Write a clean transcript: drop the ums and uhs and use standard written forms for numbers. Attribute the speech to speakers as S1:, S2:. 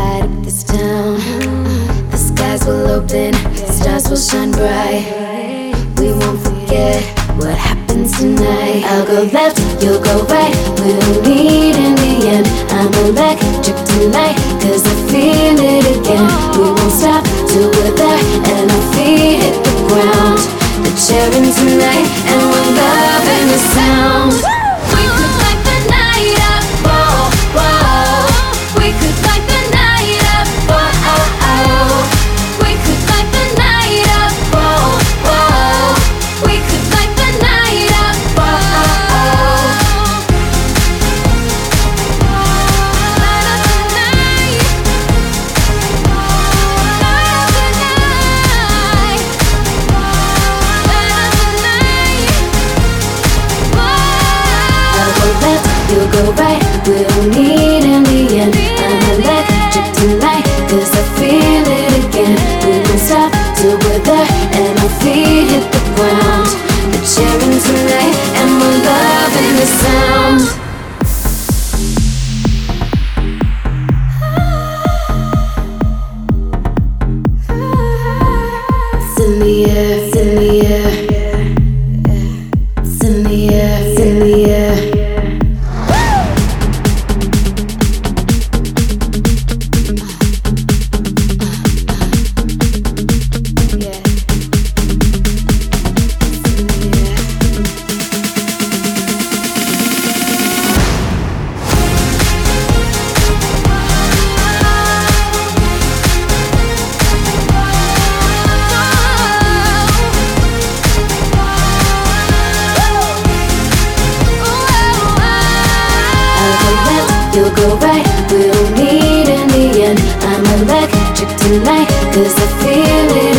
S1: light up this town. The skies will open, stars will shine bright. We won't forget what happens tonight. I'll go left, you'll go right. We'll meet in the end. I'm electric tonight, cause I feel it again. We won't stop till we're there and our feet hit the ground. We're cheering tonight and we're loving the sound. We could light the night up, whoa, whoa. We could light the night up, whoa, oh, oh. We could light the night up, whoa, whoa. We could light the night up, whoa, oh, oh. Light up the night. Light up the night. Light up the night. Whoa. I'll go left, you'll go right. We'll meet in the end. I'm electric tonight, cause I feel it again. We won't stop till we're there and our feet hit the ground. We're cheering tonight and we're loving the sound. It's in the air, it's in the air. It's in the air, it's in the air. You'll go right, we'll meet in the end. I'm electric tonight, cause I feel it